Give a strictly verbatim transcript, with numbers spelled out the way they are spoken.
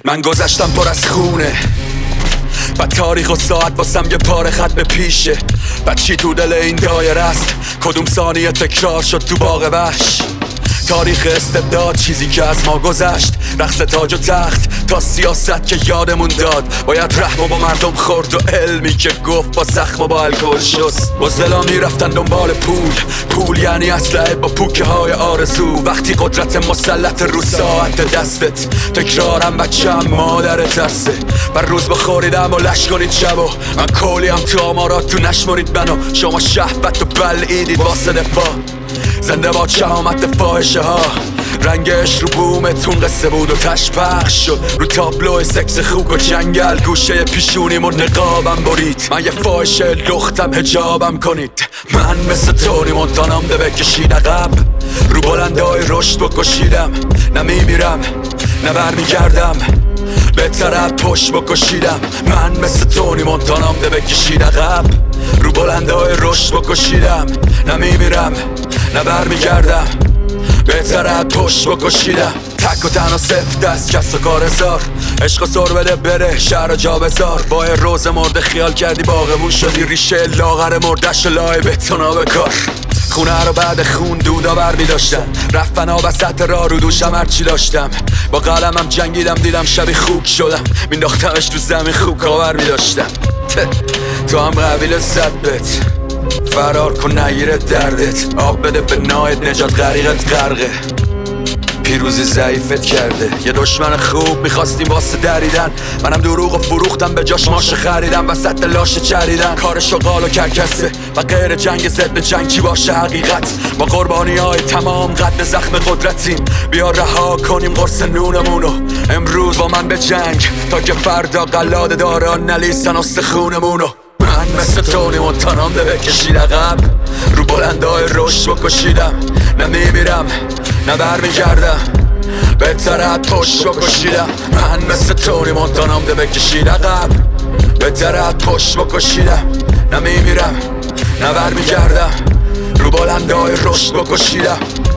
من گذشتم پر از خونه، بعد تاریخ و ساعت واسم یه پاره خط به پیشه. بعد چی تو دل این دایره است؟ کدوم ثانیه تکرار شد تو باغ وحش؟ تاریخ استبداد، چیزی که از ما گذشت، رقص تاج و تخت تا سیاست که یادمون داد. باید رحم با مردم خورد و علمی که گفت با زخم و با الکل شست. بزدلا میرفتن دنبال پول، پول یعنی اسلحه با پوکه های آرزو. وقتی قدرت مسلط رو ساعت دستت، تکرارم بچم مادر ترسه. بر روز بخوریدم و لش کنید شب و من کلیم تو آمارات تو نشمارید منو. شما شهبت و بلعیدید واسه دفاع، زنده با شهامت فاحشه ها. رنگش رو بومتون قصه بود و تش پخش شد رو تابلو سکس خوک و جنگل. گوشه پیشونیم و نقابم برید، من یه فاحشه لختم حجابم کنید. من مثل تونی مونتانام ده بکشید عقب، رو بلندای رشد بکشیدم. نه میمیرم نه برمیگردم، بهتر از پشت بکشیدم. من مثل تونی مونتانام ده بکشید عقب، رو بلندای رشد بکشیدم. نه میمیرم نه برمیگردم، بهتر از پشت بکشیدم. تک و تنها سفت دست کس و کار زار، عشق و سر بده بره شهر جا بزار. با یه روز مرده خیال کردی باغمون شدی، ریشه لاغر مردش و لای بتونا به کار. خونه رو بعد خون دودا بر می داشتن، رفتن ها وسط را رو دوشم هرچی داشتم. با قلمم جنگیدم دیدم شبی خوک شدم، مینداختمش تو زمین خوک آور می داشتم. تو هم قبیل صدبت فرار کن نگیره دردت، آب بده به نایت نجات غریقت غرقه. پیروزی ضعیفت کرده، یه دشمن خوب میخواستیم واسه دریدن. منم دروغ و فروختم به جاش ماشه خریدم، وسط لاشه چریدن. کار شغال و کرکسه و غیر جنگ ضد جنگ چی باشه حقیقت. ما قربانی های تمام قد زخم قدرتیم، بیا رها کنیم قرص نونمونو امروز با من به جنگ، تا که فردا قلاده داران نلیسن استخونمونو. من مثل تونی مونتانام ده بکشید عقب، رو بلندای رشد بکشیدم. نه میمیرم نه برمیگردم، بهتر از پشت بکشیدم. من مثل تونی مونتانام ده بکشید عقب، بهتر از پشت بکشیدم. نه میمیرم نه برمیگردم، رو بلندای رشد بکشیدم.